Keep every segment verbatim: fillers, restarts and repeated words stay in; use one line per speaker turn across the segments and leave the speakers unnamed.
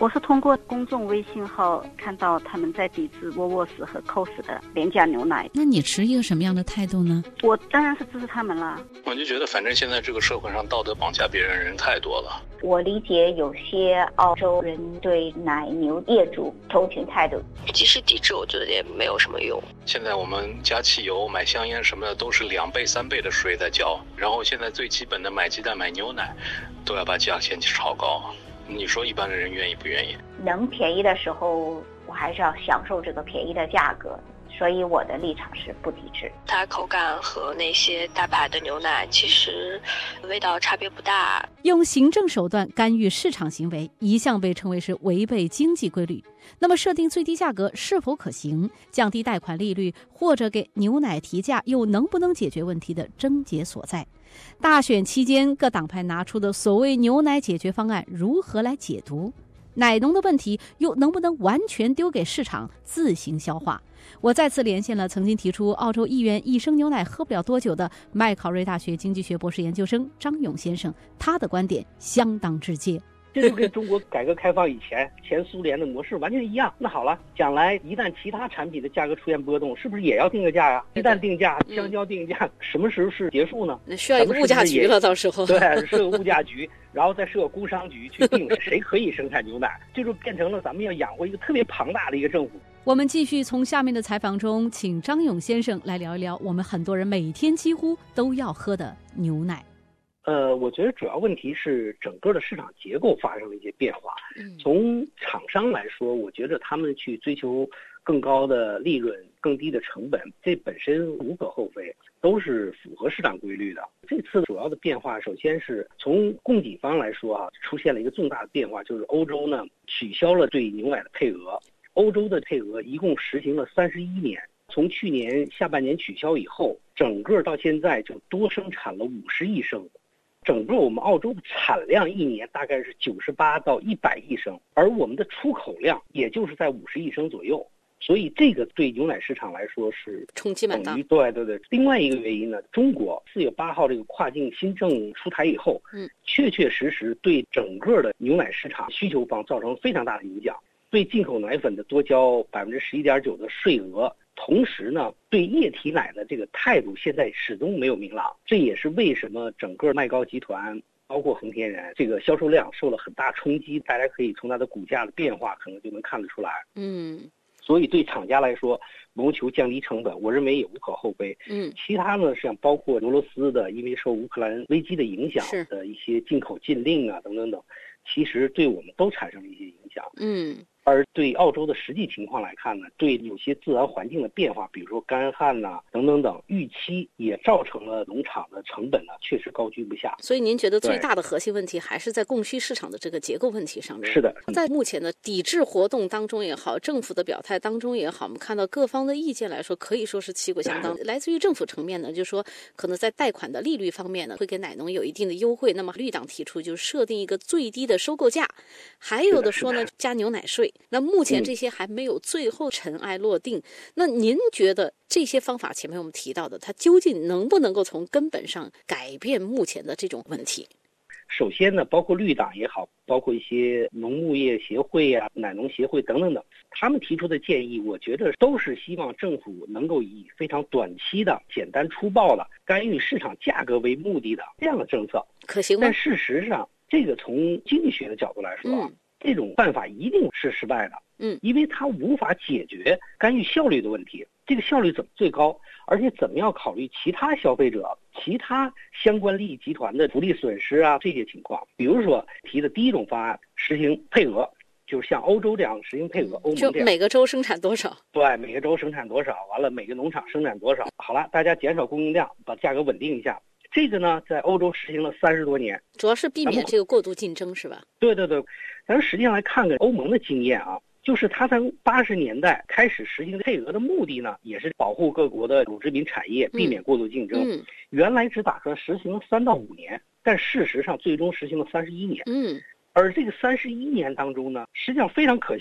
我是通过公众微信号看到他们在抵制沃沃斯和 C O S 的廉价牛奶。
那你持一个什么样的态度呢？
我当然是支持他们了。
我就觉得反正现在这个社会上道德绑架别人人太多了。
我理解有些澳洲人对奶牛业主投情态度，
即使抵制我觉得也没有什么用。
现在我们加汽油买香烟什么的都是两倍三倍的税在交，然后现在最基本的买鸡蛋买牛奶都要把价钱炒高，你说一般的人愿意不愿意？
能便宜的时候我还是要享受这个便宜的价格，所以我的立场是不抵制。
它口感和那些大牌的牛奶其实味道差别不大。
用行政手段干预市场行为一向被称为是违背经济规律，那么设定最低价格是否可行，降低贷款利率或者给牛奶提价又能不能解决问题的症结所在？大选期间各党派拿出的所谓牛奶解决方案如何来解读？奶农的问题又能不能完全丢给市场自行消化？我再次连线了曾经提出澳洲议员一升牛奶喝不了多久的麦考瑞大学经济学博士研究生张勇先生，他的观点相当直接。
这就跟中国改革开放以前前苏联的模式完全一样。那好了，将来一旦其他产品的价格出现波动，是不是也要定个价呀？一旦定价，香蕉定价，嗯、什么时候是结束呢？
那需要一个物价局了，到时候
对，设个物价局，然后再设个工商局去定谁可以生产牛奶，这就变成了咱们要养活一个特别庞大的一个政府。
我们继续从下面的采访中，请张勇先生来聊一聊我们很多人每天几乎都要喝的牛奶。
呃，我觉得主要问题是整个的市场结构发生了一些变化。
嗯，
从厂商来说，我觉得他们去追求更高的利润、更低的成本，这本身无可厚非，都是符合市场规律的。这次主要的变化，首先是从供给方来说啊，出现了一个重大的变化，就是欧洲呢取消了对牛奶的配额。欧洲的配额一共实行了三十一年，从去年下半年取消以后，整个到现在就多生产了五十亿升。整个我们澳洲的产量一年大概是九十八到一百亿升，而我们的出口量也就是在五十亿升左右，所以这个对牛奶市场来说是
冲击蛮大。
对对对。另外一个原因呢，中国四月八号这个跨境新政出台以后，
嗯，
确确实实对整个的牛奶市场需求方造成非常大的影响，对进口奶粉的多交百分之十一点九的税额。同时呢，对液体奶的这个态度现在始终没有明朗，这也是为什么整个麦高集团包括恒天然这个销售量受了很大冲击，大家可以从它的股价的变化可能就能看得出来。
嗯，
所以对厂家来说，谋求降低成本，我认为也无可厚非。
嗯，
其他呢，像包括俄罗斯的，因为受乌克兰危机的影响的一些进口禁令啊等等等，其实对我们都产生了一些影响。
嗯。
而对澳洲的实际情况来看呢，对有些自然环境的变化，比如说干旱呐、啊、等等等，预期也造成了农场的成本呢确实高居不下。
所以您觉得最大的核心问题还是在供需市场的这个结构问题上面？
是的，
在目前的抵制活动当中也好，政府的表态当中也好，我们看到各方的意见来说，可以说是旗鼓相当。来自于政府层面呢，就是说可能在贷款的利率方面呢，会给奶农有一定的优惠。那么绿党提出就是设定一个最低的收购价，还有的说呢加牛奶税。那目前这些还没有最后尘埃落定。嗯、那您觉得这些方法前面我们提到的，它究竟能不能够从根本上改变目前的这种问题？
首先呢，包括绿党也好，包括一些农牧业协会啊、奶农协会等等等，他们提出的建议，我觉得都是希望政府能够以非常短期的、简单粗暴的干预市场价格为目的的这样的政策，
可行吗？
但事实上，这个从经济学的角度来说啊，嗯、这种办法一定是失败的。
嗯，
因为它无法解决干预效率的问题。这个效率怎么最高，而且怎么样考虑其他消费者、其他相关利益集团的福利损失啊这些情况。比如说提的第一种方案，实行配额，就是像欧洲这样实行配额，欧盟这样，
就每个州生产多少？
对，每个州生产多少，完了每个农场生产多少。好了，大家减少供应量，把价格稳定一下。这个呢，在欧洲实行了三十多年，
主要是避免这个过度竞争，是吧？
对对对，咱们实际上来看看欧盟的经验啊。就是他在八十年代开始实行配额的目的呢，也是保护各国的乳制品产业，避免过度竞争。
嗯嗯、
原来只打算实行了三到五年，但事实上最终实行了三十一年。
嗯，
而这个三十一年当中呢，实际上非常可笑，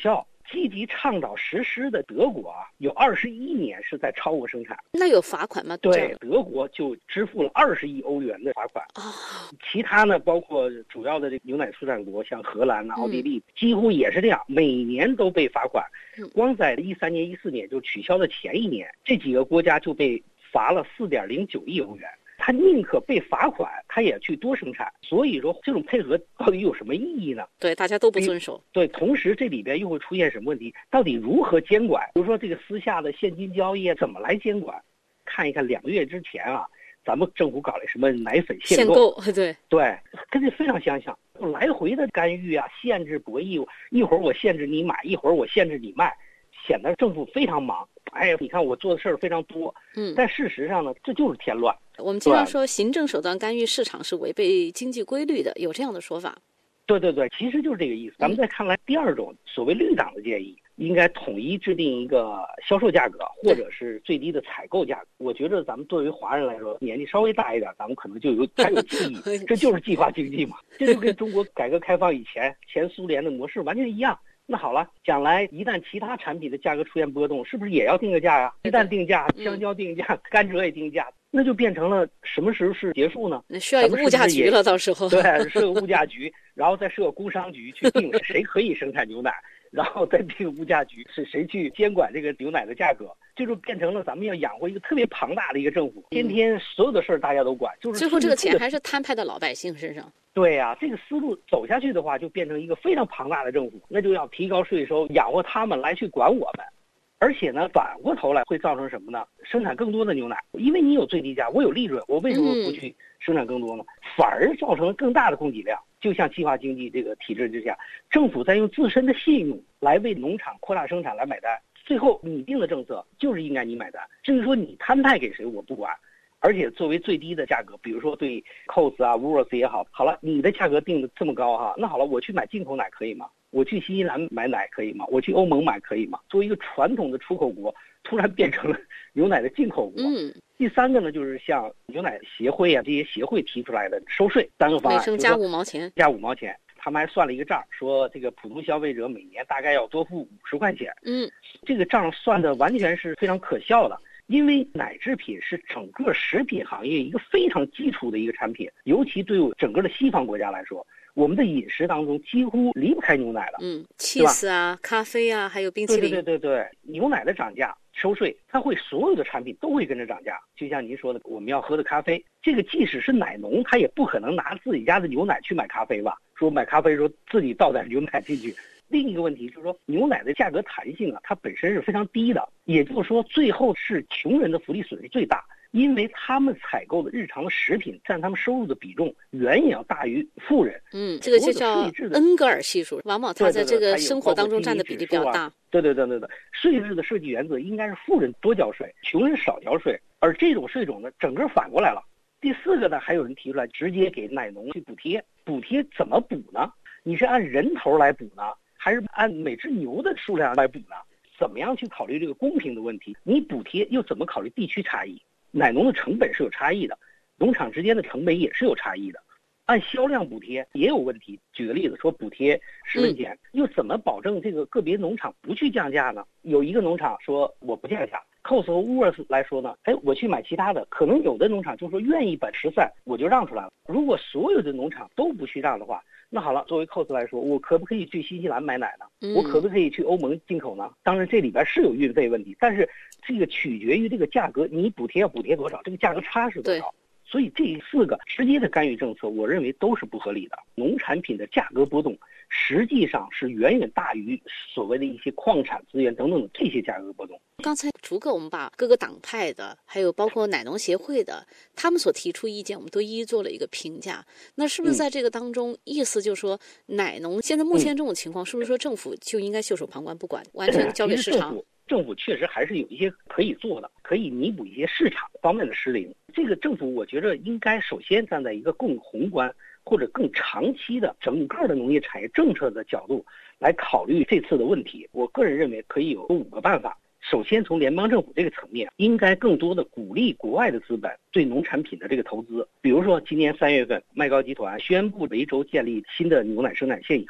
积极倡导实施的德国啊，有二十一年是在超额生产。
那有罚款吗？
对，德国就支付了二十亿欧元的罚款。
哦，
其他呢，包括主要的这个牛奶出产国，像荷兰啊、奥地利，几乎也是这样，每年都被罚款。光在一三年、一四年就取消的前一年，这几个国家就被罚了四点零九亿欧元。他宁可被罚款，他也去多生产。所以说，这种配合到底有什么意义呢？
对，大家都不遵守。
对，同时这里边又会出现什么问题？到底如何监管？比如说这个私下的现金交易怎么来监管？看一看两个月之前啊，咱们政府搞了什么奶粉限购？
限购，对
对，跟这非常相像，来回的干预啊，限制博弈，一会儿我限制你买，一会儿我限制你卖，显得政府非常忙。哎呀，你看我做的事儿非常多，嗯，但事实上呢，这就是添乱。
我们经常说行政手段干预市场是违背经济规律的，有这样的说法。
对对对，其实就是这个意思。咱们再看来第二种所谓绿党的建议，应该统一制定一个销售价格或者是最低的采购价格。我觉得咱们作为华人来说，年纪稍微大一点，咱们可能就有还有记忆，这就是计划经济嘛，这就跟中国改革开放以前前苏联的模式完全一样。那好了，将来一旦其他产品的价格出现波动，是不是也要定个价呀？一旦定价，香蕉定价，甘蔗也定价，那就变成了什么时候是结束呢？
那需要一个物价局了，到时候
对，设个物价局，然后再设个工商局去定谁可以生产牛奶，然后再定物价局是谁去监管这个牛奶的价格，这就变成了咱们要养活一个特别庞大的一个政府，天天所有的事儿大家都管，就是
最后这个钱还是摊派到老百姓身上。
对呀、啊，这个思路走下去的话，就变成一个非常庞大的政府，那就要提高税收，养活他们来去管我们。而且呢，反过头来会造成什么呢？生产更多的牛奶，因为你有最低价，我有利润，我为什么不去生产更多呢？嗯、反而造成了更大的供给量。就像计划经济这个体制之下，政府在用自身的信用来为农场扩大生产来买单，最后你定的政策就是应该你买单。至于说你摊派给谁，我不管。而且作为最低的价格，比如说对 C O S 啊、Woolworths 也好，好了，你的价格定的这么高哈，那好了，我去买进口奶可以吗？我去新西兰买奶可以吗？我去欧盟买可以吗？作为一个传统的出口国，突然变成了牛奶的进口国。嗯。第三个呢，就是像牛奶协会啊这些协会提出来的收税三个方案，
每升加五毛钱，
加五毛钱。他们还算了一个账，说这个普通消费者每年大概要多付五十块钱。嗯。这个账算的完全是非常可笑的。因为奶制品是整个食品行业一个非常基础的一个产品，尤其对整个的西方国家来说，我们的饮食当中几乎离不开牛奶了。
嗯 cheese 啊，咖啡啊，还有冰淇淋。
对对对对对，牛奶的涨价收税，它会所有的产品都会跟着涨价。就像您说的，我们要喝的咖啡，这个即使是奶农，他也不可能拿自己家的牛奶去买咖啡吧？说买咖啡说自己倒点牛奶进去。另一个问题就是说，牛奶的价格弹性啊，它本身是非常低的，也就是说，最后是穷人的福利损失最大，因为他们采购的日常的食品占他们收入的比重远远要大于富人。
嗯，这个就叫恩格尔系数，往往他在这个生活当中占的比例比较大。
对对对对对，税制的设计原则应该是富人多交税，穷人少交税，而这种税种呢，整个反过来了。第四个呢，还有人提出来直接给奶农去补贴，补贴怎么补呢？你是按人头来补呢？还是按每只牛的数量来补呢？怎么样去考虑这个公平的问题？你补贴又怎么考虑地区差异？奶农的成本是有差异的，农场之间的成本也是有差异的。按销量补贴也有问题。举个例子，说补贴十分钱，又怎么保证这个个别农场不去降价呢？有一个农场说我不降价 ，C O S 和 Woolworths 来说呢，哎，我去买其他的，可能有的农场就说愿意把十散我就让出来了。如果所有的农场都不去让的话，那好了，作为 C O S 来说，我可不可以去新西兰买奶呢？我可不可以去欧盟进口呢？当然这里边是有运费问题，但是这个取决于这个价格，你补贴要补贴多少，这个价格差是多少。所以这四个直接的干预政策，我认为都是不合理的。农产品的价格波动实际上是远远大于所谓的一些矿产资源等等的这些价格波动。
刚才逐个我们把各个党派的，还有包括奶农协会的，他们所提出意见，我们都一一做了一个评价。那是不是在这个当中，嗯、意思就是说，奶农现在目前这种情况，嗯、是不是说政府就应该袖手旁观不管，完全交给市场？
政府确实还是有一些可以做的，可以弥补一些市场方面的失灵。这个政府我觉得应该首先站在一个更宏观或者更长期的整个的农业产业政策的角度来考虑这次的问题。我个人认为可以有五个办法。首先从联邦政府这个层面，应该更多的鼓励国外的资本对农产品的这个投资。比如说今年三月份，麦高集团宣布维州建立新的牛奶生产线以后，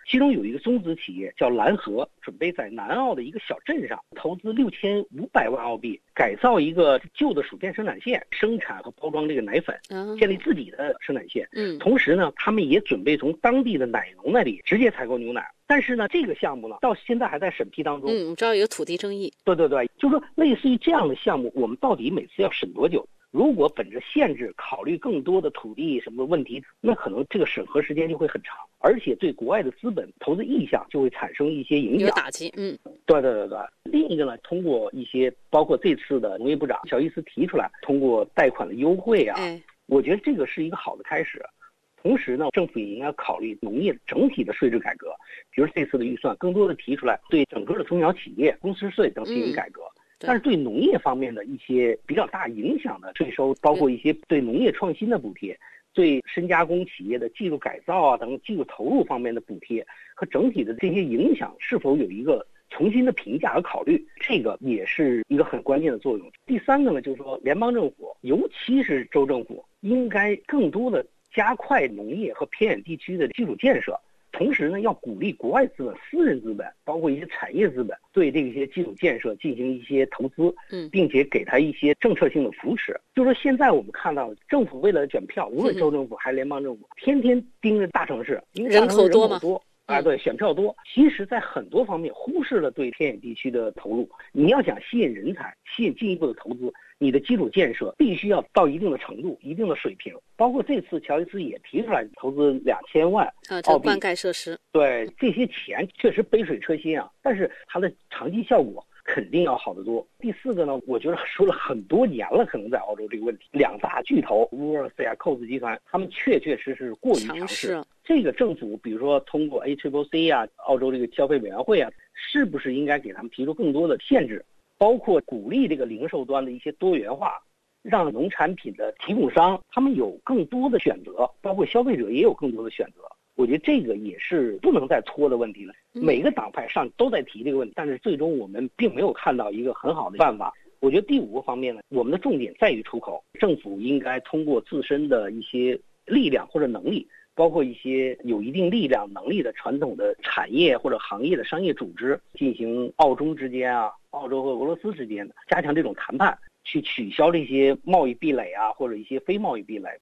其中有一个中资企业叫蓝河，准备在南澳的一个小镇上投资六千五百万澳币，改造一个旧的薯片生产线，生产和包装这个奶粉，建立自己的生产线。嗯，同时呢，他们也准备从当地的奶农那里直接采购牛奶。但是呢，这个项目呢，到现在还在审批当中。
嗯，我知道有土地争议。
对对对，就是说类似于这样的项目，我们到底每次要审多久？如果本着限制考虑更多的土地什么问题，那可能这个审核时间就会很长，而且对国外的资本投资意向就会产生一些影响，
有打击。嗯，
对对对对。另一个呢，通过一些包括这次的农业部长乔伊斯提出来，通过贷款的优惠啊，哎、我觉得这个是一个好的开始。同时呢，政府也应该考虑农业整体的税制改革，比如这次的预算更多的提出来对整个的中小企业公司税等进行改革。嗯，但是对农业方面的一些比较大影响的税收，包括一些对农业创新的补贴，对深加工企业的技术改造啊等技术投入方面的补贴和整体的这些影响，是否有一个重新的评价和考虑，这个也是一个很关键的作用。第三个呢，就是说联邦政府，尤其是州政府，应该更多的加快农业和偏远地区的基础建设。同时呢，要鼓励国外资本、私人资本，包括一些产业资本，对这些基础建设进行一些投资，嗯，并且给他一些政策性的扶持。就是说，现在我们看到政府为了卷票，无论州政府还是联邦政府，天天盯着大城市，因为
人口多嘛，
多啊，对，选票多。其实，在很多方面忽视了对偏远地区的投入。你要想吸引人才，吸引进一步的投资，你的基础建设必须要到一定的程度、一定的水平。包括这次乔伊斯也提出来投资两千万
啊，这灌溉设施。
对，这些钱确实杯水车薪啊，但是它的长期效果肯定要好得多。第四个呢，我觉得说了很多年了，可能在澳洲这个问题，两大巨头 Woolworths 啊、Coles 集团，他们确确实实过于强势。这个政府，比如说通过 A C C C 啊，澳洲这个消费委员会啊，是不是应该给他们提出更多的限制，包括鼓励这个零售端的一些多元化，让农产品的提供商他们有更多的选择，包括消费者也有更多的选择。我觉得这个也是不能再拖的问题了。每个党派上都在提这个问题，但是最终我们并没有看到一个很好的办法。我觉得第五个方面呢，我们的重点在于出口，政府应该通过自身的一些力量或者能力，包括一些有一定力量能力的传统的产业或者行业的商业组织，进行澳中之间啊、澳洲和俄罗斯之间的加强这种谈判，去取消这些贸易壁垒啊，或者一些非贸易壁垒，